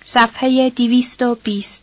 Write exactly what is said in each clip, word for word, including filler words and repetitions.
صفحه دویست و بیست.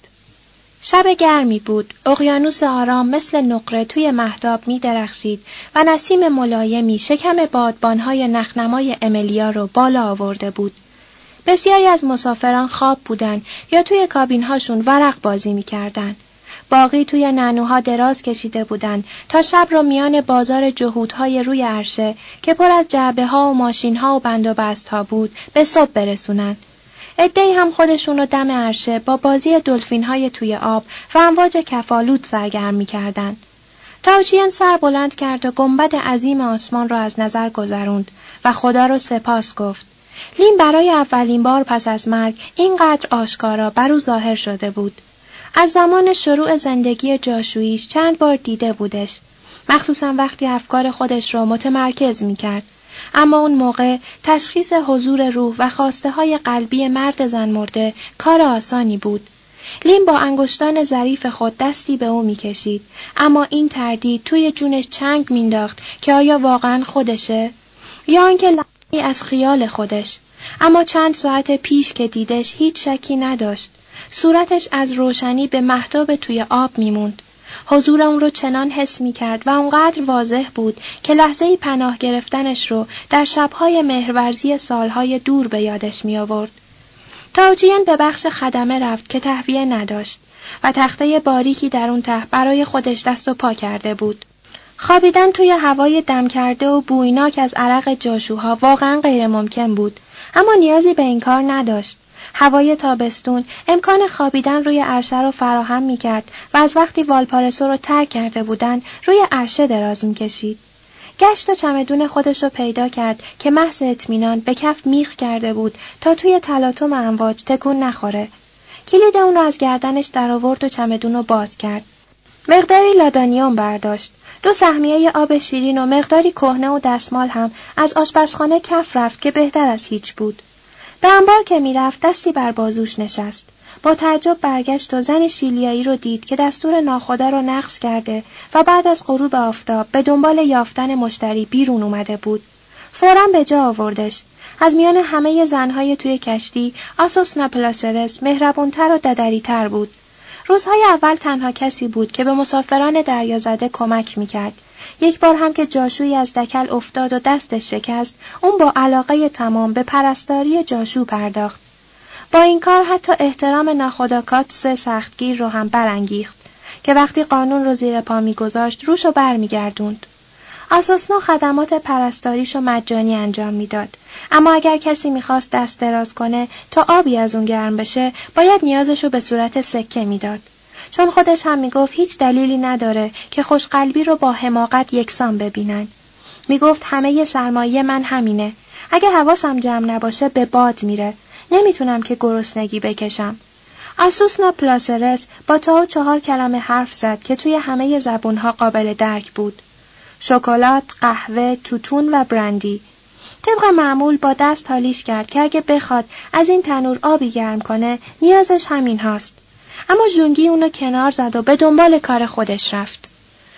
شب گرمی بود. اقیانوس آرام مثل نقره توی مهتاب می درخشید و نسیم ملایمی شکم بادبانهای نخنمای املیا رو بالا آورده بود. بسیاری از مسافران خواب بودن یا توی کابین‌هاشون ورق بازی می کردن. باقی توی نعنوها دراز کشیده بودن تا شب رو میان بازار جهودهای روی عرشه که پر از جعبه‌ها و ماشین‌ها و بند و بست‌ها بود به صبح برسونن. عده‌ای هم خودشون رو دم عرشه با بازی دلفین‌های توی آب و امواج کفالود سرگرم می‌کردن. تاوچین سر بلند کرد و گنبد عظیم آسمان را از نظر گذروند و خدا رو سپاس گفت. لیم برای اولین بار پس از مرگ اینقدر آشکارا بر او ظاهر شده بود. از زمان شروع زندگی جاشوییش چند بار دیده بودش، مخصوصا وقتی افکار خودش رو متمرکز می‌کرد. اما اون موقع تشخیص حضور روح و خواسته های قلبی مرد زن مرده کار آسانی بود. لیم با انگشتان ظریف خود دستی به او میکشید، اما این تردید توی جونش چنگ مینداخت که آیا واقعا خودشه؟ یا آنکه لحظه‌ای از خیال خودش؟ اما چند ساعت پیش که دیدش هیچ شکی نداشت. صورتش از روشنی به مهتاب توی آب میموند. حضور اون رو چنان حس می کرد و اونقدر واضح بود که لحظه‌ای پناه گرفتنش رو در شب‌های مهرورزی سالهای دور به یادش می آورد. تاوچین به بخش خدمه رفت که تهویه نداشت و تخته باریکی در اون ته برای خودش دست و پا کرده بود. خوابیدن توی هوای دم کرده و بویناک از عرق جاشوها واقعا غیر ممکن بود، اما نیازی به این کار نداشت. هوای تابستون امکان خوابیدن روی عرشه رو فراهم می کرد و از وقتی والپارسو رو ترک کرده بودن روی عرشه دراز می کشید. گشت و چمدون خودش رو پیدا کرد که محض اطمینان به کف میخ کرده بود تا توی تلاطم امواج تکون نخوره. کلید اون رو از گردنش در آورد و چمدون رو باز کرد. مقداری لادانیوم برداشت. دو سهمیه آب شیرین و مقداری کهنه و دستمال هم از آشپزخانه کف رفت که بهتر از هیچ بود. به انبار که میرفت دستی بر بازوش نشست. با تعجب برگشت و زن شیلیایی رو دید که دستور ناخدا رو نقض کرده و بعد از غروب آفتاب به دنبال یافتن مشتری بیرون اومده بود. فوراً به جا آوردش. از میان همه زنهای توی کشتی آسوسنا پلاسرس مهربونتر و ددریتر بود. روزهای اول تنها کسی بود که به مسافران دریازده کمک میکرد. یک بار هم که جاشویی از دکل افتاد و دستش شکست، اون با علاقه تمام به پرستاری جاشو پرداخت. با این کار حتی احترام ناخودآگاه سختگیر رو هم برانگیخت که وقتی قانون رو زیر پا میگذاشت روشو برمیگردوند. آسوسنا خدمات پرستاریشو مجانی انجام میداد، اما اگر کسی میخواست دست دراز کنه تا آبی از اون گرم بشه باید نیازشو به صورت سکه میداد. چون خودش هم میگفت هیچ دلیلی نداره که خوشقلبی رو با حماقت یکسان ببینن. میگفت همه سرمایه من همینه. اگه حواسم جمع نباشه به باد میره. نمیتونم که گرسنگی بکشم. آسوسنا پلاسرس با تا و چهار کلمه حرف زد که توی همه زبونها قابل درک بود. شکلات، قهوه، توتون و برندی. طبق معمول با دست حالیش کرد که اگه بخواد از این تنور آبی گرم کنه نیازش همین هاست. اما ژونگی اونو کنار زد و به دنبال کار خودش رفت.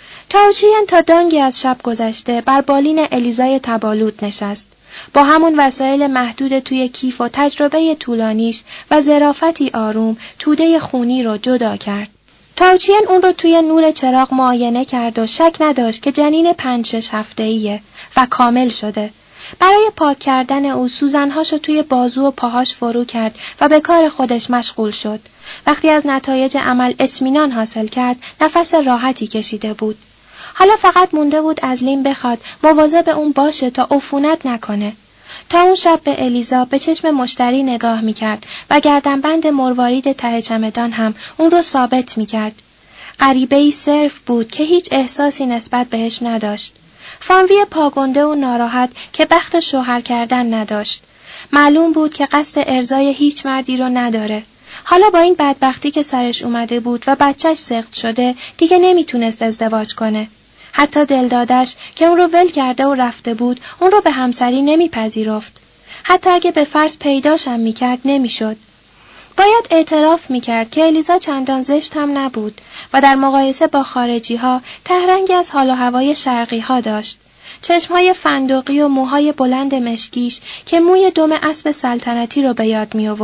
تاوچین تا دانگی از شب گذشته بر بالین الیزای تبالود نشست. با همون وسایل محدود توی کیف و تجربه طولانیش و ظرافتی آروم توده خونی رو جدا کرد. تاوچین اون رو توی نور چراغ معاینه کرد و شک نداشت که جنین پنج شش هفته‌ایه و کامل شده. برای پاک کردن او سوزنهاشو توی بازو و پاهاش فرو کرد و به کار خودش مشغول شد. وقتی از نتایج عمل اطمینان حاصل کرد نفس راحتی کشیده بود. حالا فقط مونده بود از لیم بخواد مواظب اون باشه تا عفونت نکنه. تا اون شب به الیزا به چشم مشتری نگاه میکرد و گردنبند مروارید ته چمدان هم اون رو ثابت میکرد. غریبه‌ای صرف بود که هیچ احساسی نسبت بهش نداشت. فانوی پاگنده و ناراحت که بخت شوهر کردن نداشت. معلوم بود که قصد ارضای هیچ مردی رو نداره. حالا با این بدبختی که سرش اومده بود و بچهش سقط شده دیگه نمیتونست ازدواج کنه. حتی دلدادش که اون رو ول کرده و رفته بود اون رو به همسری نمیپذیرفت. حتی اگه به فرض پیداشم میکرد نمیشد. باید اعتراف میکرد که الیزا چندان زشت هم نبود و در مقایسه با خارجی ها تهرنگی از حال و هوای شرقی ها داشت. چشمهای فندقی و موهای بلند مشکیش که موی دم اسب سلطنتی رو به یاد می آورد.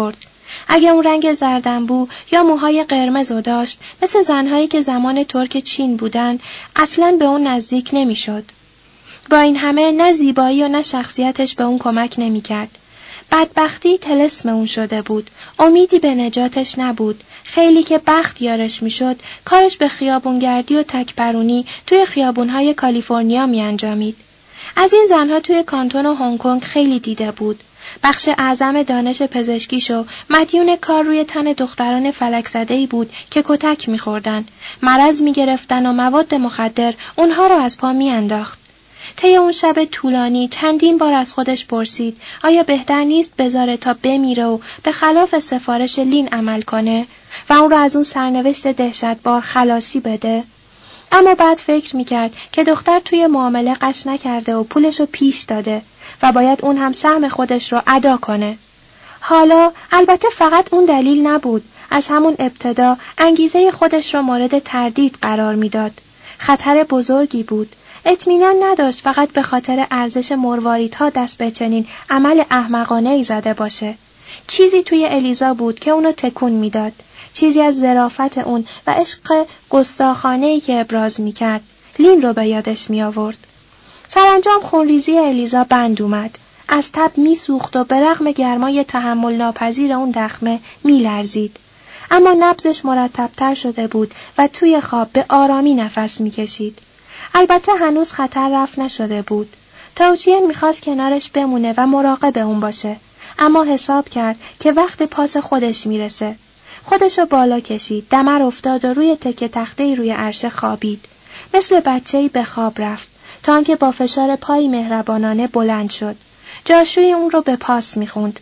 اگه اون رنگ زردنبو یا موهای قرمزو داشت، مثل زنهایی که زمان ترک چین بودن، اصلاً به اون نزدیک نمیشد. با این همه نه زیبایی و نه شخصیتش به اون کمک نمیکرد. بدبختی طلسم اون شده بود. امیدی به نجاتش نبود. خیلی که بخت یارش میشد، کارش به خیابونگردی و تکبرونی توی خیابونهای کالیفرنیا می انجامید. از این زنها توی کانتون و هنگ کنگ خیلی دیده بود. بخش اعظم دانش پزشکیشو مدیون کار روی تن دختران فلک زده‌ای بود که کتک می‌خوردن، مرض می‌گرفتن و مواد مخدر اونها رو از پا می‌انداخت. طی اون شب طولانی چندین بار از خودش پرسید آیا بهتر نیست بذاره تا بمیره و به خلاف سفارش لین عمل کنه و اون رو از اون سرنوشت دهشتبار خلاصی بده؟ اما بعد فکر میکرد که دختر توی معامله قش نکرده و پولشو پیش داده و باید اون هم سهم خودش رو ادا کنه. حالا البته فقط اون دلیل نبود. از همون ابتدا انگیزه خودش رو مورد تردید قرار میداد. خطر بزرگی بود. اطمینان نداشت فقط به خاطر ارزش مرواریدها دست به چنین عمل احمقانه‌ای زده باشه. چیزی توی الیزا بود که اونو تکون میداد. چیزی از ظرافت اون و عشق گستاخانه‌ای که ابراز میکرد. لین رو به یادش می آورد. سرانجام خونریزی الیزا بند اومد. از تب می سوخت و به رغم گرمای تحمل ناپذیر اون دخمه می لرزید. اما نبضش مرتب‌تر شده بود و توی خواب به آرامی نفس می کشید. البته هنوز خطر رفع نشده بود. تاوچین می خواست کنارش بمونه و مراقب اون باشه. اما حساب کرد که وقت پاس خودش می رسه. خودشو بالا کشید، دمر افتاد و روی تکه تخته‌ای روی عرشه خوابید. مثل بچه‌ای به خواب رفت تا آنکه با فشار پای مهربانانه بلند شد. جاشوی اون رو به پاس میخوند.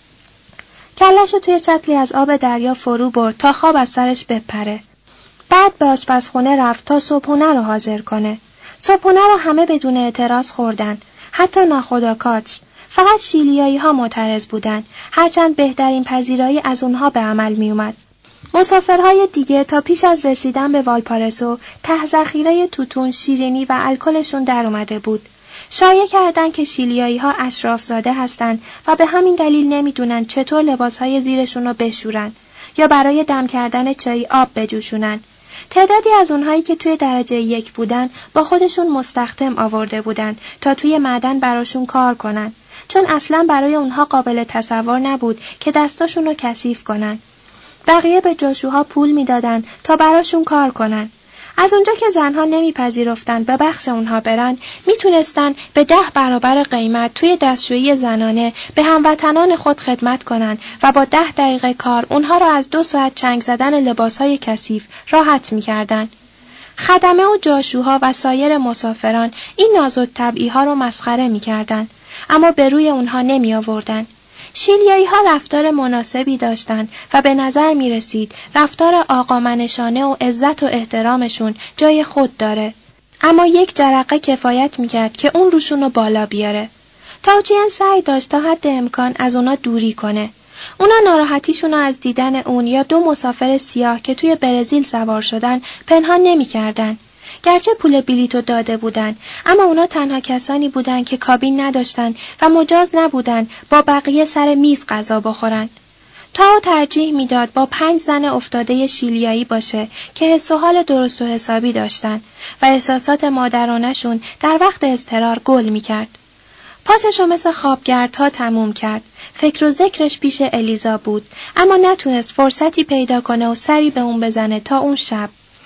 کله‌شو توی سطلی از آب دریا فرو برد تا خواب از سرش بپره. بعد به آشپزخونه رفت تا صبحونه رو حاضر کنه. صبحونه رو همه بدون اعتراض خوردن، حتی ناخودآگاه. فقط شیلیایی ها معترض بودن، هرچند بهترین پذیرایی از اونها به عمل می اومد. مسافرهای دیگه تا پیش از رسیدن به والپارسو ته ذخیره توتون، شیرینی و الکلشون در اومده بود. شایعه کردن که شیلیایی ها اشرافزاده هستن و به همین دلیل نمیدونن چطور لباسهای زیرشون رو بشورن یا برای دم کردن چای آب بجوشونن. تعدادی از اونهایی که توی درجه یک بودن با خودشون مستخدم آورده بودن تا توی معدن براشون کار کنن، چون اصلا برای اونها قابل تصور نبود که دستاشون رو کثیف کنن. بقیه به جاشوها پول میدادن تا براشون کار کنن. از اونجا که زنها نمیپذیرفتن به بخش اونها برن، میتونستن به ده برابر قیمت توی دستشویی زنانه به هموطنان خود خدمت کنن و با ده دقیقه کار اونها را از دو ساعت چنگ زدن لباسهای کثیف راحت میکردن. خدمه و جاشوها و سایر مسافران این نازک طبعی ها رو مسخره میکردن، اما به روی اونها نمی آوردن. شیلیایی ها رفتار مناسبی داشتند و به نظر می رسید رفتار آقامنشانه و عزت و احترامشون جای خود داره. اما یک جرقه کفایت می کرد که اون روشون رو بالا بیاره. تاوچین سعی داشت تا حد امکان از اونا دوری کنه. اونا ناراحتیشون رو از دیدن اون یا دو مسافر سیاه که توی برزیل سوار شدن پنهان نمی کردن. گرچه پول بلیتو داده بودن، اما اونا تنها کسانی بودن که کابین نداشتن و مجاز نبودن با بقیه سر میز غذا بخورن. تاو ترجیح میداد با پنج زن افتاده شیلیایی باشه که حس و حال درست و حسابی داشتن و احساسات مادرانشون در وقت اضطرار گل میکرد. پاسشو مثل خوابگردها تموم کرد. فکر و ذکرش پیش الیزا بود، اما نتونست فرصتی پیدا کنه و سری به اون بزنه تا اون شب.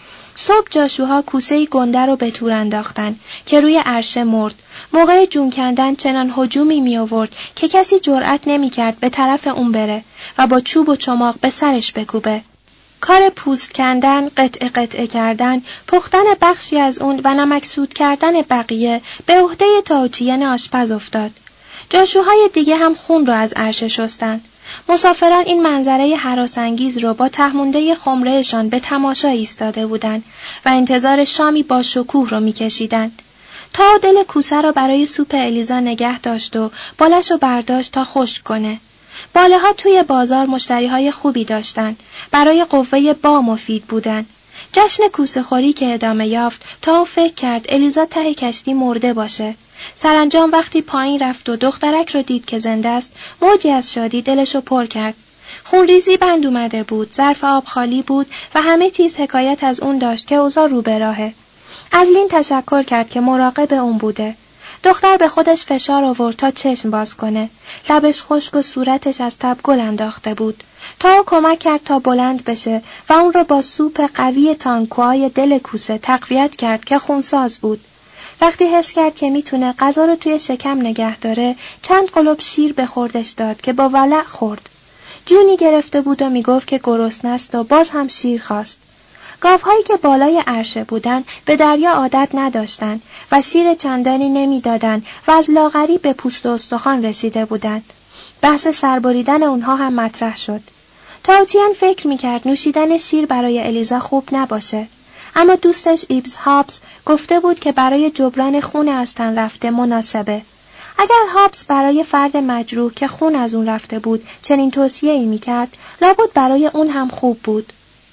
صبح جاشوها کوسه‌ای گنده رو به تور انداختن که روی عرشه مرد. موقع جون کندن چنان هجومی می آورد که کسی جرأت نمی کرد به طرف اون بره و با چوب و چماق به سرش بکوبه. کار پوست کندن، قطعه قطعه کردن، پختن بخشی از اون و نمکسود کردن بقیه به عهده تاوچین آشپز افتاد. جاشوهای دیگه هم خون رو از عرشه شستن. مسافران این منظره هراس‌انگیز رو با تهمونده خمرهشان به تماشا ایستاده بودند و انتظار شامی با شکوه رو می‌کشیدند. تا دل کوسه رو برای سوپ الیزا نگه داشت و بالش رو برداشت تا خشک کنه. باله ها توی بازار مشتریهای خوبی داشتن. برای قوه با مفید بودن. جشن کوسه خوری که ادامه یافت تا فکر کرد الیزا ته کشتی مرده باشه. سرانجام وقتی پایین رفت و دخترک رو دید که زنده است، موجی از شادی دلشو پر کرد. خونریزی بند اومده بود، ظرف آب خالی بود و همه چیز حکایت از اون داشت که اوضاع رو به راهه. از لین تشکر کرد که مراقب اون بوده. دختر به خودش فشار آورد تا چشم باز کنه. لبش خشک و صورتش از تب گل انداخته بود. تا کمک کرد تا بلند بشه و اون رو با سوپ قوی تانکوهای دل کوسه تقویت کرد که خونساز بود. وقتی حس کرد که میتونه غذا رو توی شکم نگه داره، چند قلوب شیر به خوردش داد که با ولع خورد. جونی گرفته بود و میگفت که گرسنه است و باز هم شیر خواست. گاوهایی که بالای عرشه بودن به دریا عادت نداشتند و شیر چندانی نمیدادند و از لاغری به پوست و استخوان رسیده بودند. بحث سربریدن اونها هم مطرح شد. تاوچین فکر میکرد نوشیدن شیر برای الیزا خوب نباشه، اما دوستش ایبز هابس گفته بود که برای جبران خون از تن رفته مناسبه. اگر هابس برای فرد مجروح که خون از اون رفته بود چنین توصیه‌ای میکرد، لابد برای اون هم خوب بود.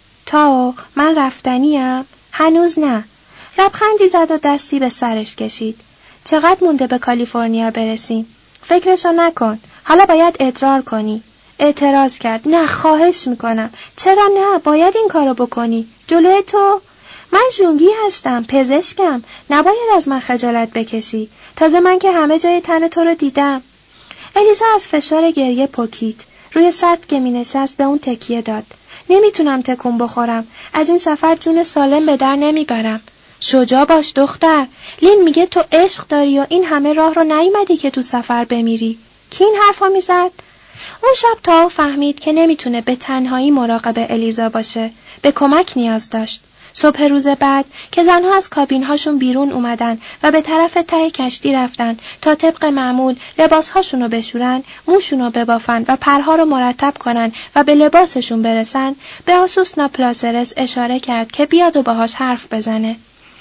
تا من رفتنیم؟ هنوز نه. لبخندی زد و دستی به سرش کشید. چقدر مونده به کالیفرنیا برسیم؟ فکرشو نکن. حالا باید اصرار کنی. اعتراض کرد. نه، خواهش میکنم. چرا نه؟ باید این کارو بکنی. جلوی تو؟ من ژونگی هستم، پزشکم. نباید از من خجالت بکشی. تازه من که همه جای تن تو رو دیدم. الیزا از فشار گریه پکید. روی سطح که می نشست به اون تکیه داد. نمیتونم تکون بخورم. از این سفر جون سالم به در نمیبرم. شجاع باش دختر. لین میگه تو عشق داری و این همه راه رو نیومدی که تو سفر بمیری. کی این حرفا میزد؟ اون شب تاو فهمید که نمیتونه به تنهایی مراقب الیزا باشه. به کمک نیاز داشت. صبح روز بعد که زنها از کابین‌هاشون بیرون اومدن و به طرف ته کشتی رفتن تا طبق معمول لباس‌هاشون رو بشورن، موشون رو ببافن و پرها رو مرتب کنن و به لباسشون برسن، به آسوسنا پلاسرس اشاره کرد که بیاد و باهاش حرف بزنه.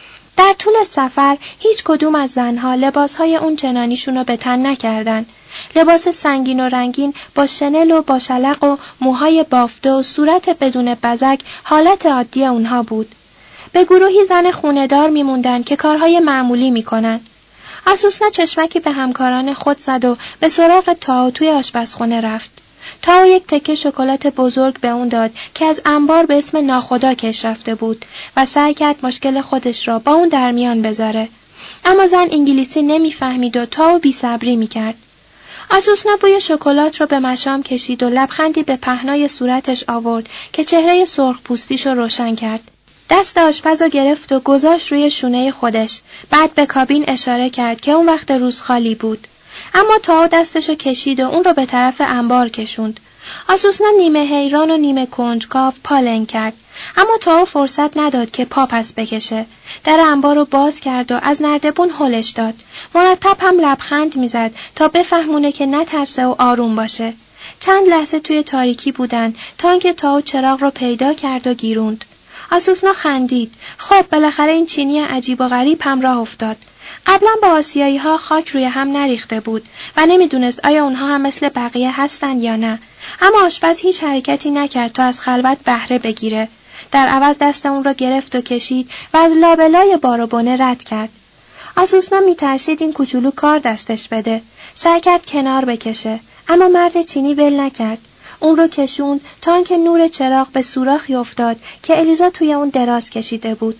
در طول سفر هیچ کدوم از زنها لباس‌های اون چنانیشون رو به تن نکردن. لباس سنگین و رنگین با شنل و با شلق و موهای بافته و صورت بدون بزک حالت عادی اونها بود. به گروهی زن خونه‌دار میموندن که کارهای معمولی میکنن. آسوسنا چشمکی به همکاران خود زد و به سراغ تاو توی آشپزخونه رفت. تاو یک تکه شکلات بزرگ به اون داد که از انبار به اسم ناخدا کش رفته بود و سعی کرد مشکل خودش را با اون در میان بذاره. اما زن انگلیسی نمیفهمید و تاو بی‌صبری میکرد. آسوسنا بوی شکلات رو به مشام کشید و لبخندی به پهنای صورتش آورد که چهره سرخ پوستیش رو روشن کرد. دست آشپز رو گرفت و گذاشت روی شونه خودش. بعد به کابین اشاره کرد که اون وقت روز خالی بود. اما تاو دستشو کشید و اون رو به طرف انبار کشوند. آسوسنا نیمه حیران و نیمه کنجکاو پالن کرد. اما تاو فرصت نداد که پا پس بکشه. در انبار رو باز کرد و از نردبون هلش داد. مرتب هم لبخند میزد تا بفهمونه که نترسه و آروم باشه. چند لحظه توی تاریکی بودن تا اینکه تاو چراغ رو پیدا کرد و گیروند. آسوسنا خندید. خب بالاخره این چینی عجیب و غریب هم راه افتاد. قبلا با آسیایی ها خاک روی هم نریخته بود و نمیدونست آیا اونها هم مثل بقیه هستن یا نه. اما آشپز هیچ حرکتی نکرد تا از خلوت بهره بگیره. در عوض دست اون را گرفت و کشید و از لابلای بار و بنه رد کرد. آسوسنا میترسید این کوچولو کار دستش بده. سعی کرد کنار بکشه، اما مرد چینی ول نکرد. اون رو کشوند تا اینکه نور چراغ به سوراخی افتاد که الیزا توی اون دراز کشیده بود.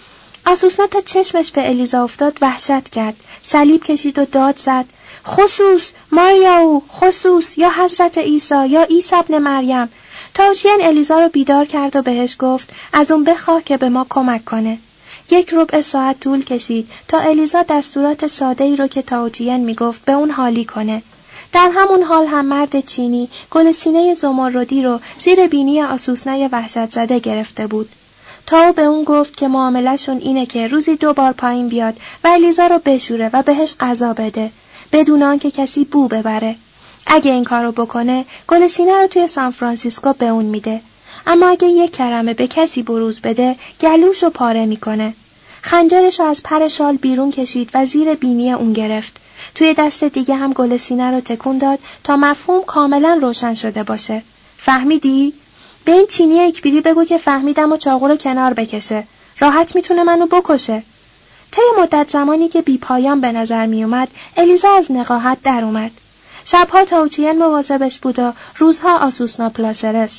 آسوسنا تا چشمش به الیزا افتاد وحشت کرد. صلیب کشید و داد زد. خصوص ماریاو، خصوص یا حضرت عیسی یا عیسی ابن مریم. تاوچین الیزا رو بیدار کرد و بهش گفت از اون بخواه که به ما کمک کنه. یک ربع ساعت طول کشید تا الیزا دستورات ساده‌ای رو که تاوچین میگفت به اون حالی کنه. در همون حال هم مرد چینی گل سینه زمردی رو زیر بینی آسوسنای وحشت زده گرفته بود. تاو به اون گفت که معامله‌شون اینه که روزی دو بار پایین بیاد و الیزا رو بشوره و بهش غذا بده بدون آنکه کسی بو ببره. اگه این کارو بکنه گل سینه رو توی سان فرانسیسکو به اون میده، اما اگه یک کلمه به کسی بروز بده گلوشو پاره میکنه. خنجرشو از پر شال بیرون کشید و زیر بینی اون گرفت. توی دست دیگه هم گل سینه رو تکون داد تا مفهوم کاملا روشن شده باشه. فهمیدی؟ به این چینی اکبری بگو که فهمیدم و چاقو رو کنار بکشه. راحت میتونه منو بکشه. طی مدت زمانی که بی پایان به نظر می اومد، الیزا از نقاهت در اومد. شبها تاوچین مواظبش بود و روزها آسوسنا پلاسرس.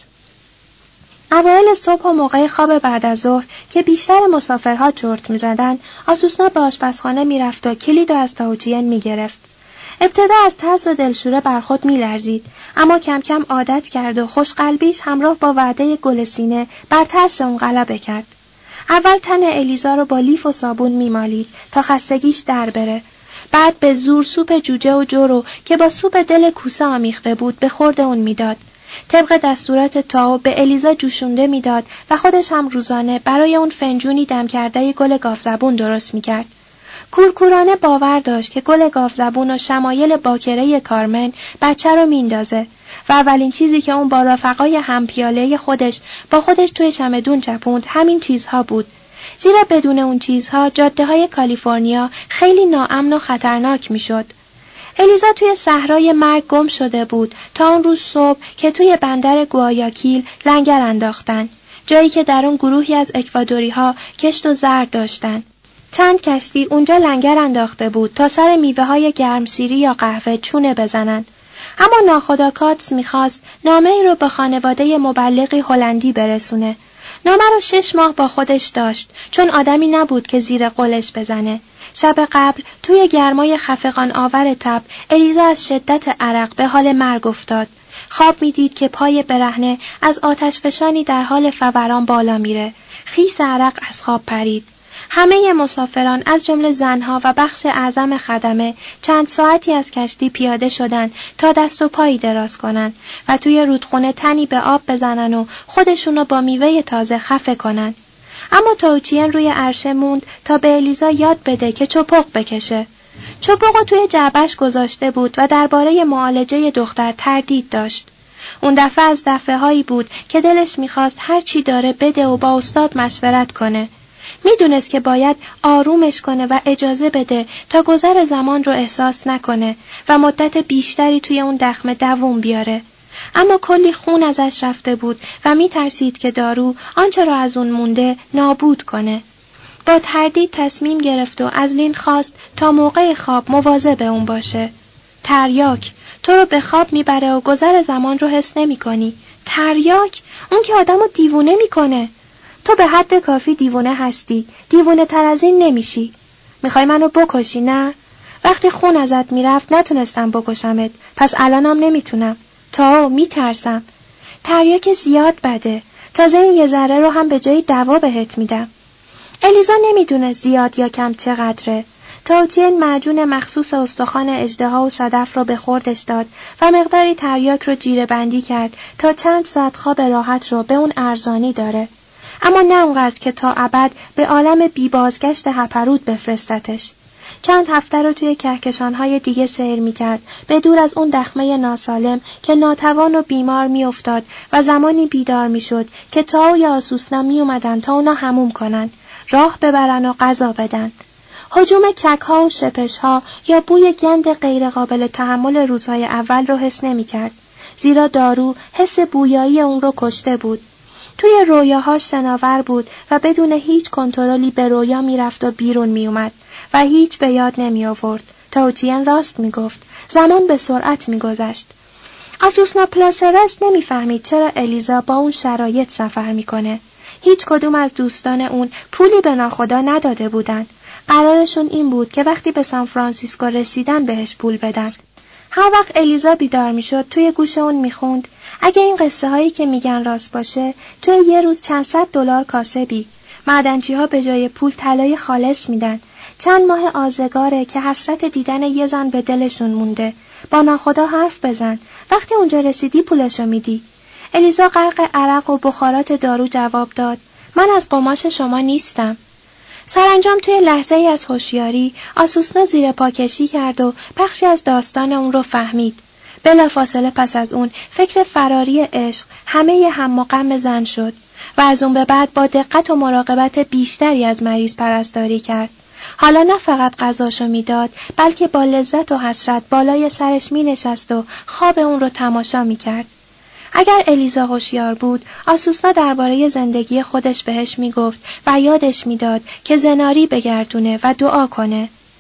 اوایل صبح و موقع خواب بعد از ظهر که بیشتر مسافرها چرت می‌زدند، آسوسنا به آشپزخانه می‌رفت و کلید از تاوچین می‌گرفت. ابتدا از ترس و دلشوره بر خود می‌لرزید، اما کم کم عادت کرد و خوشقلبیش همراه با وعده گل سینه بر ترس اون غلبه کرد. اول تن الیزا رو با لیف و صابون می‌مالید تا خستگیش در بره. بعد به زور سوپ جوجه و جو رو که با سوپ دل کوسه آمیخته بود به خورد اون میداد. طبق دستورات تائو به الیزا جوشونده میداد و خودش هم روزانه برای اون فنجونی دم کرده گل گاوزبون درست میکرد. کورکورانه باور داشت که گل گاوزبون و شمایل باکره کارمن بچه رو میندازه و اولین چیزی که اون با رفقای همپیاله خودش با خودش توی چمدون چپوند همین چیزها بود. زیرا بدون اون چیزها جاده های کالیفرنیا خیلی ناامن و خطرناک میشد. الیزا توی صحرای مرگ گم شده بود تا اون روز صبح که توی بندر گوایاکیل لنگر انداختن، جایی که در اون گروهی از اکوادوری ها کشت و زرد داشتن. چند کشتی اونجا لنگر انداخته بود تا سر میوه های گرمسیری یا قهوه چونه بزنن. اما ناخدا کاتس میخواست نامه ای رو به خانواده مبلغی هلندی برسونه. نامه رو شش ماه با خودش داشت چون آدمی نبود که زیر قولش بزنه. شب قبل توی گرمای خفقان آور تب الیزا از شدت عرق به حال مرگ افتاد. خواب میدید که پای برهنه از آتش فشانی در حال فوران بالا میره. خیس عرق از خواب پرید. همه مسافران از جمله زنها و بخش اعظم خدمه چند ساعتی از کشتی پیاده شدند تا دست و پایی دراز کنن و توی رودخونه تنی به آب بزنن و خودشونو با میوه تازه خفه کنن. اما تاوچین روی عرشه موند تا به الیزا یاد بده که چپق بکشه. چپقو توی جعبش گذاشته بود و درباره معالجه دختر تردید داشت. اون دفعه از دفعه هایی بود که دلش میخواست هر چی داره بده و با استاد مشورت کنه. میدونست که باید آرومش کنه و اجازه بده تا گذر زمان رو احساس نکنه و مدت بیشتری توی اون دخمه دووم بیاره. اما کلی خون ازش رفته بود و میترسید که دارو آنچه را از اون مونده نابود کنه. با تردید تصمیم گرفت و از لین خواست تا موقع خواب مواظب اون باشه. تریاک، تو رو به خواب میبره و گذر زمان رو حس نمی کنی. تریاک، اون که آدم رو دیوونه میکنه. تو به حد کافی دیوونه هستی، دیوونه تر از این نمیشی. میخوای منو بکشی نه؟ وقتی خون ازت میرفت نتونستم بکشمت، پس الانم نمیتونم. تا میترسم. تریاک زیاد بده. تازه این یه ذره رو هم به جای دوا بهت میدم. الیزا نمیدونه زیاد یا کم چقدره. تاوچین معجون مخصوص استخوان اژدها و صدف رو به خوردش داد و مقداری تریاک رو جیره بندی کرد تا چند ساعت خواب راحت رو به اون ارزانی داره. اما نه اونقدر که تا ابد به عالم بی بازگشت هپرود بفرستتش. چند هفته رو توی کهکشان‌های دیگه سیر می‌کرد، به دور از اون دخمه ناسالم که ناتوان و بیمار می‌افتاد و زمانی بیدار می‌شد که تائو یا آسوسنا می‌اومدن تا اونا حموم کنن، راه ببرن و غذا بدن. هجوم کک‌ها و شپش‌ها یا بوی گند غیر قابل تحمل روزهای اول رو حس نمی‌کرد، زیرا دارو حس بویایی اون رو کشته بود. توی رویاها شناور بود و بدون هیچ کنترلی به رویا می‌رفت و بیرون می‌اومد و هیچ به یاد نمی آورد. تاوچین راست می گفت. زمان به سرعت می گذشت. آسوسنا پلاسرس نمی فهمید چرا الیزا با اون شرایط سفر می کنه. هیچ کدوم از دوستان اون پولی به ناخدا نداده بودن. قرارشون این بود که وقتی به سان فرانسیسکو رسیدن بهش پول بدن. هر وقت الیزا بیدار می شد توی گوش اون می خوند اگه این قصه هایی که میگن راست باشه توی یه روز چند صد دلار کاسبی. معدنچی ها به جای پول طلای خالص میدن. چند ماه آزگاره که حسرت دیدن یه زن به دلشون مونده. با ناخدا حرف بزن. وقتی اونجا رسیدی پولشو میدی. الیزا غرق عرق و بخارات دارو جواب داد. من از قماش شما نیستم. سرانجام توی لحظه ای از هوشیاری آسوسنا زیر پا کشی کرد و بخشی از داستان اون رو فهمید. بلافاصله پس از اون فکر فراری عشق همه هم و غم زن شد و از اون به بعد با دقت و مراقبت بیشتری از مریض پرستاری کرد. حالا نه فقط غذاشو میداد، بلکه با لذت و حسرت بالای سرش می نشست و خواب اون رو تماشا می کرد. اگر الیزا هوشیار بود، آسوسنا درباره زندگی خودش بهش می گفت و یادش می داد که زناری بگردونه و دعا کنه.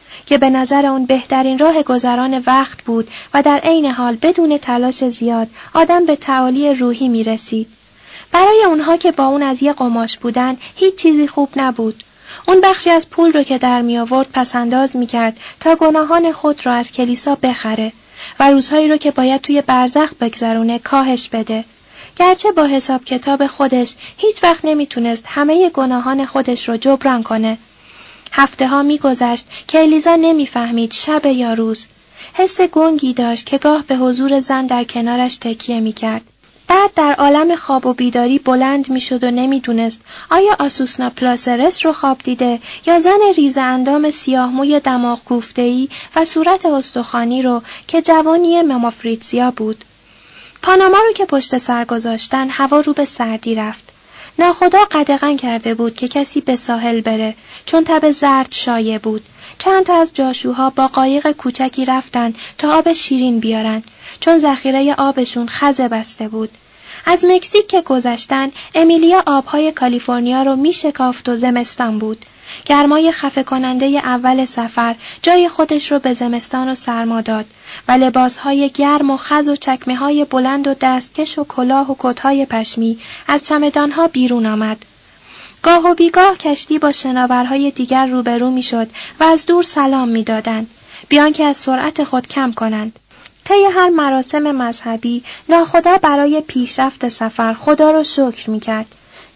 که به نظر اون بهترین راه گذران وقت بود و در عین حال بدون تلاش زیاد آدم به تعالی روحی می رسید. برای اونها که با اون از یه قماش بودن هیچ چیزی خوب نبود. اون بخشی از پول رو که در می آورد پسنداز می کرد تا گناهان خود را از کلیسا بخره و روزهایی رو که باید توی برزخ بگذرونه کاهش بده. گرچه با حساب کتاب خودش هیچ وقت نمی تونست همه گناهان خودش رو جبران کنه. هفته ها می گذشت که الیزا نمی فهمید شب یا روز. حس گنگی داشت که گاه به حضور زن در کنارش تکیه می کرد. بعد در عالم خواب و بیداری بلند می شد و نمی دونست آیا آسوسنا پلاسرس رو خواب دیده یا زن ریز اندام سیاه موی دماغ کوفته‌ای و صورت استخوانی رو که جوانی مامافریتسیا بود. پاناما رو که پشت سر گذاشتن هوا رو به سردی رفت. ناخدا قدغن کرده بود که کسی به ساحل بره چون تب زرد شایع بود. چند تا از جاشوها با قایق کوچکی رفتن تا آب شیرین بیارن چون ذخیره آبشون خزه بسته بود. از مکزیک که گذشتن امیلیا آبهای کالیفرنیا رو می شکافت و زمستان بود. گرمای خفه کننده اول سفر جای خودش رو به زمستان و سرما داد و لباسهای گرم و خز و چکمه‌های بلند و دستکش و کلاه و کت‌های پشمی از چمدانها بیرون آمد. گاه و بیگاه کشتی با شناورهای دیگر روبرو می شد و از دور سلام می دادن، بیان که از سرعت خود کم کنند. طی هر مراسم مذهبی ناخدا برای پیشرفت سفر خدا را شکر می کرد.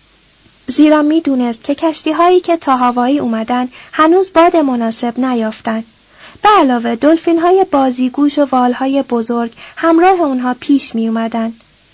زیرا می دونست که کشتی هایی که تا هاوایی اومدن هنوز باد مناسب نیافتند. به علاوه دلفین های بازیگوش و وال های بزرگ همراه اونها پیش می اومدن.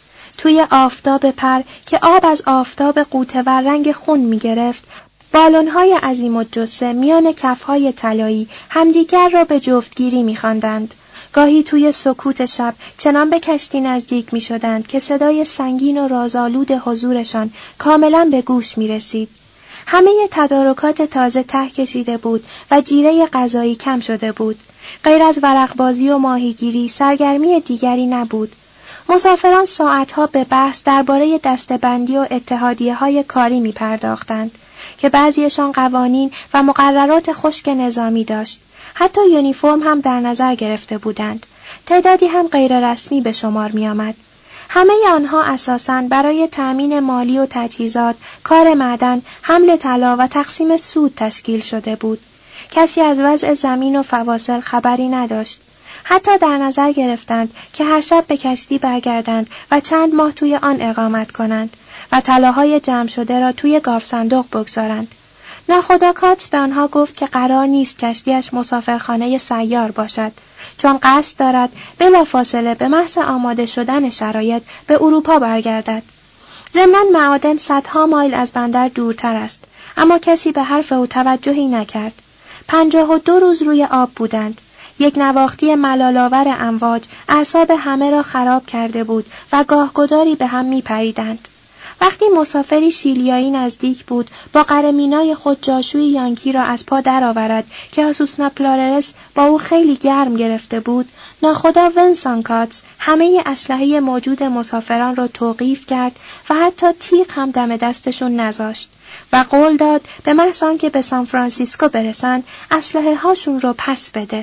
توی آفتاب پر که آب از آفتاب قوطه و رنگ خون می گرفت، بالون های عظیم و جسه میان کف های طلایی همدیگر را به جفتگیری می خواندند. گاهی توی سکوت شب چنان به کشتی نزدیک می شدند که صدای سنگین و رازآلود حضورشان کاملا به گوش می رسید. همه تدارکات تازه ته کشیده بود و جیره غذایی کم شده بود. غیر از ورقبازی و ماهیگیری سرگرمی دیگری نبود. مسافران ساعتها به بحث درباره دسته‌بندی و اتحادیه‌های کاری می پرداختند که بعضیشان قوانین و مقررات خشک نظامی داشت. حتی یونیفرم هم در نظر گرفته بودند. تعدادی هم غیر رسمی به شمار می آمد. همه آنها اساساً برای تأمین مالی و تجهیزات، کار معدن، حمل طلا و تقسیم سود تشکیل شده بود. کسی از وضع زمین و فواصل خبری نداشت. حتی در نظر گرفتند که هر شب به کشتی برگردند و چند ماه توی آن اقامت کنند و طلاهای جمع شده را توی گاف صندوق بگذارند. ناخدا کاتس به آنها گفت که قرار نیست کشتیش مسافرخانه سیار باشد، چون قصد دارد بلافاصله به محض آماده شدن شرایط به اروپا برگردد. ضمناً معادن صدها مایل از بندر دورتر است، اما کسی به حرف او توجهی نکرد. پنجاه و دو روز روی آب بودند. یک نواختی ملال‌آور امواج اعصاب همه را خراب کرده بود و گاهگداری به هم می پریدند. وقتی مسافری شیلیایی نزدیک بود با قرمینای خود جاشوی یانکی را از پا درآورد که آسوسنا پلاسرس با او خیلی گرم گرفته بود، ناخدا ونسان کاتس همه اسلحه موجود مسافران را توقیف کرد و حتی تیغ هم دم دستشون نذاشت و قول داد به محض آنکه به سان فرانسیسکو برسند اسلحه هاشون رو پس بده.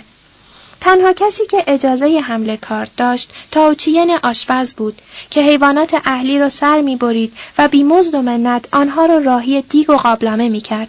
تنها کسی که اجازه حمل کارت داشت تاوچین آشپز بود که حیوانات اهلی را سر می برید و بی مزد و منت آنها را راهی دیگ و قابلمه می کرد.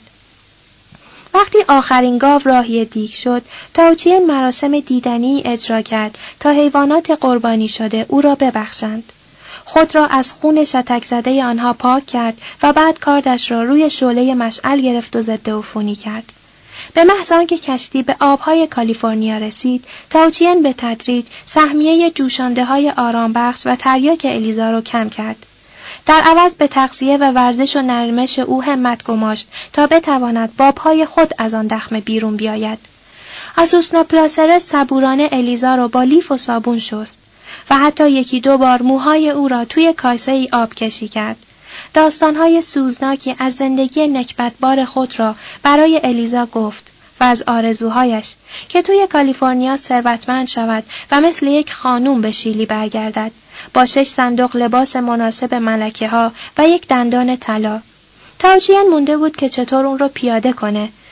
وقتی آخرین گاو راهی دیگ شد، تاوچین مراسم دیدنی اجرا کرد تا حیوانات قربانی شده او را ببخشند. خود را از خون شتک زده آنها پاک کرد و بعد کاردش را روی شعله مشعل گرفت و ضد عفونی کرد. به محض آنکه کشتی به آبهای کالیفرنیا رسید، تاوچین به تدریج سهمیه جوشانده‌های آرامبخش و تریاک الیزا را کم کرد. در عوض به تغذیه و ورزش و نرمش او همت گماشت تا بتواند بابهای خود از آن دخمه بیرون بیاید. آسوسنا پلاسرس صبورانه الیزا را با لیف و صابون شست و حتی یکی دو بار موهای او را توی کاسه ای آب کشی کرد. داستانهای سوزناکی از زندگی نکبتبار خود را برای الیزا گفت و از آرزوهایش که توی کالیفرنیا ثروتمند شود و مثل یک خانوم به شیلی برگردد با شش صندوق لباس مناسب ملکه ها و یک دندان طلا. تاوچین مونده بود که چطور اون رو پیاده کنه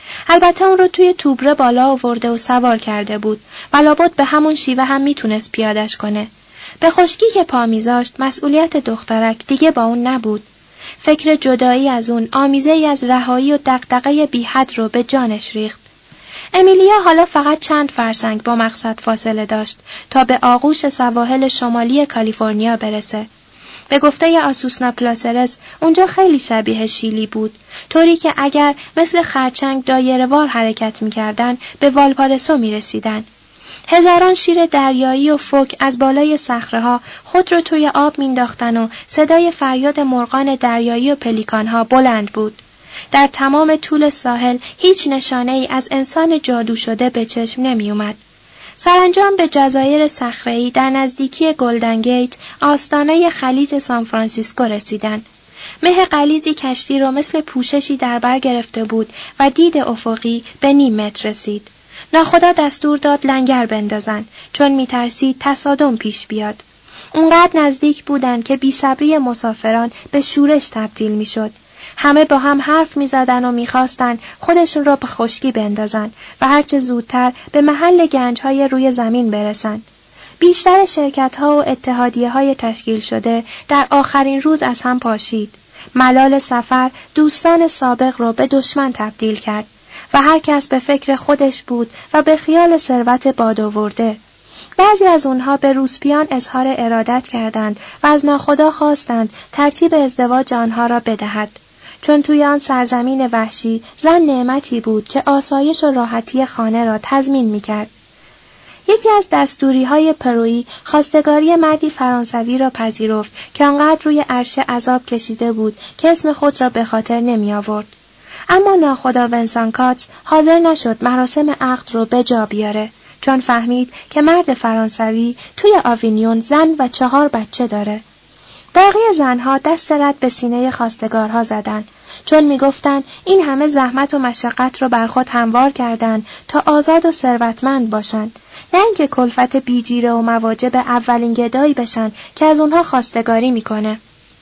البته اون رو توی توبره بالا آورده و سوار کرده بود و لابد به همون شیوه هم میتونست پیادش کنه. به خشکی که پا میذاشت مسئولیت دخترک دیگه با اون نبود. فکر جدایی از اون آمیزه‌ای از رهایی و دغدغه بی‌حد رو به جانش ریخت. امیلیا حالا فقط چند فرسنگ با مقصد فاصله داشت تا به آغوش سواحل شمالی کالیفرنیا برسه. به گفته آسوسنا پلاسرس اونجا خیلی شبیه شیلی بود، طوری که اگر مثل خرچنگ دایره‌وار حرکت می‌کردن به والپارسو می‌رسیدن. هزاران شیر دریایی و فوک از بالای صخره‌ها خود رو توی آب مینداختن و صدای فریاد مرغان دریایی و پلیکان‌ها بلند بود. در تمام طول ساحل هیچ نشانه‌ای از انسان جادو شده به چشم نمی اومد. سرانجام به جزایر صخره‌ای در نزدیکی گلدن گیت آستانه خلیج سان فرانسیسکو رسیدند. مه غلیظی کشتی رو مثل پوششی در بر گرفته بود و دید افقی به نیم متر رسید. ناخدا دستور داد لنگر بندازن چون میترسید تصادم پیش بیاد. اونقدر نزدیک بودن که بی‌صبری مسافران به شورش تبدیل میشد. همه با هم حرف میزدن و میخواستن خودشون را به خشکی بندازن و هرچه زودتر به محل گنج‌های روی زمین برسن. بیشتر شرکت‌ها و اتحادیه‌های تشکیل شده در آخرین روز از هم پاشید. ملال سفر دوستان سابق را به دشمن تبدیل کرد و هر کس به فکر خودش بود و به خیال ثروت بادآورده. بعضی از اونها به روسپیان اظهار ارادت کردند و از ناخدا خواستند ترتیب ازدواج آنها را بدهد. چون توی آن سرزمین وحشی زن نعمتی بود که آسایش و راحتی خانه را تضمین می‌کرد. یکی از دستوری‌های پرویی خواستگاری مردی فرانسوی را پذیرفت که آنقدر روی عرشه عذاب کشیده بود که اسم خود را به خاطر نمی‌آورد. اما ناخدا ونسان کاتس حاضر نشد مراسم عقد رو به جا بیاره، چون فهمید که مرد فرانسوی توی آوینیون زن و چهار بچه داره. باقی زنها دست رد به سینه خواستگارها زدند، چون میگفتند این همه زحمت و مشقت رو بر خود هموار کردند تا آزاد و ثروتمند باشند، نه اینکه کلفت بیجیره و مواجب اولین گدایی بشن که از اونها خواستگاری میکنه.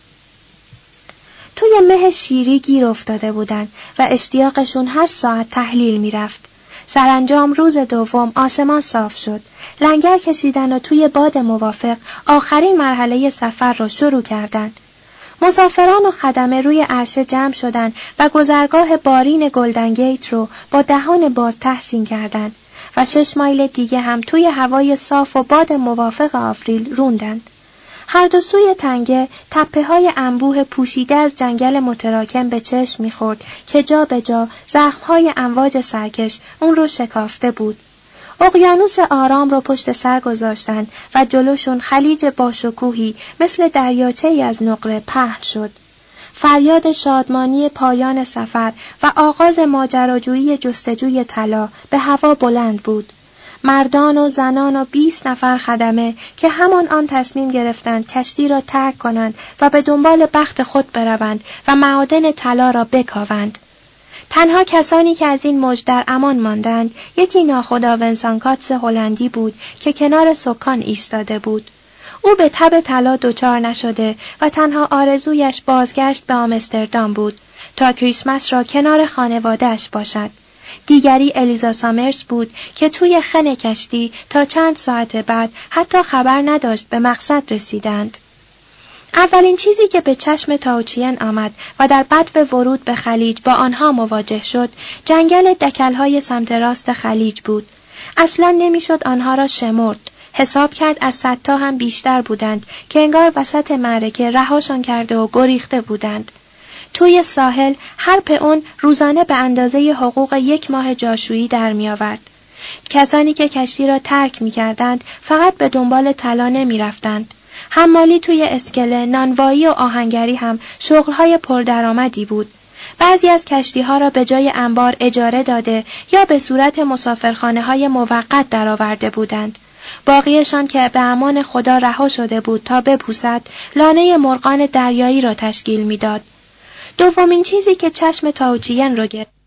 توی مه شیری گیر افتاده بودن و اشتیاقشون هر ساعت تحلیل میرفت. سرانجام روز دوم آسمان صاف شد. لنگر کشیدن و توی باد موافق آخرین مرحله سفر را شروع کردند. مسافران و خدمه روی عرشه جمع شدند و گذرگاه بارین گلدن گیت رو با دهان باز تحسین کردند و شش مایل دیگه هم توی هوای صاف و باد موافق آوریل روندند. هر دو سوی تنگه تپه‌های انبوه پوشیده از جنگل متراکم به چشم می‌خورد که جا به جا زخم‌های امواج سرکش اون رو شکافته بود. اقیانوس آرام رو پشت سر گذاشتن و جلوشون خلیج باشکوهی مثل دریاچه‌ای از نقره پهن شد. فریاد شادمانی پایان سفر و آغاز ماجراجویی جستجوی طلا به هوا بلند بود. مردان و زنان و بیست نفر خدمه که همان آن تصمیم گرفتند کشتی را ترک کنند و به دنبال بخت خود بروند و معادن طلا را بکاوند. تنها کسانی که از این موج در امان ماندند یکی ناخدا ونسان کاتس هلندی بود که کنار سکان ایستاده بود. او به تب طلا دچار نشده و تنها آرزویش بازگشت به آمستردام بود تا کریسمس را کنار خانواده‌اش باشد. دیگری الیزا سامرز بود که توی خن کشتی تا چند ساعت بعد حتی خبر نداشت به مقصد رسیدند. اولین چیزی که به چشم تاوچین آمد و در بدو ورود به خلیج با آنها مواجه شد، جنگل دکل‌های سمت راست خلیج بود. اصلاً نمیشد آنها را شمرد. حساب کرد از صد تا هم بیشتر بودند که انگار وسط معرکه رهاشان کرده و گریخته بودند. توی ساحل هر پئون روزانه به اندازه حقوق یک ماه جاشویی در می آورد. کسانی که کشتی را ترک می کردند فقط به دنبال طلا نمی رفتند. حمالی توی اسکله، نانوایی و آهنگری هم شغلهای پردرآمدی بود. بعضی از کشتی‌ها را به جای انبار اجاره داده یا به صورت مسافرخانه‌های موقت درآورده بودند. باقیشان که به امان خدا رها شده بود تا بپوسد، لانه مرغان دریایی را تشکیل می‌داد. دومین چیزی که چشم تاوچین را گرفت